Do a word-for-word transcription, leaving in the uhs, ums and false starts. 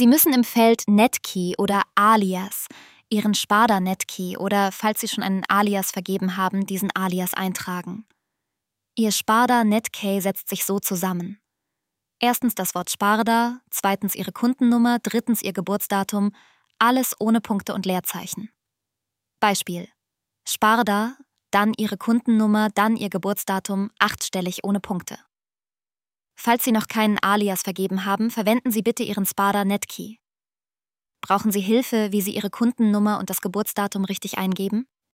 Sie müssen im Feld Netkey oder Alias Ihren Sparda-Netkey oder, falls Sie schon einen Alias vergeben haben, diesen Alias eintragen. Ihr Sparda-Netkey setzt sich so zusammen. Erstens das Wort Sparda, zweitens Ihre Kundennummer, drittens Ihr Geburtsdatum, alles ohne Punkte und Leerzeichen. Beispiel: Sparda, dann Ihre Kundennummer, dann Ihr Geburtsdatum, achtstellig ohne Punkte. Falls Sie noch keinen Alias vergeben haben, verwenden Sie bitte Ihren Sparda-Netkey. Brauchen Sie Hilfe, wie Sie Ihre Kundennummer und das Geburtsdatum richtig eingeben?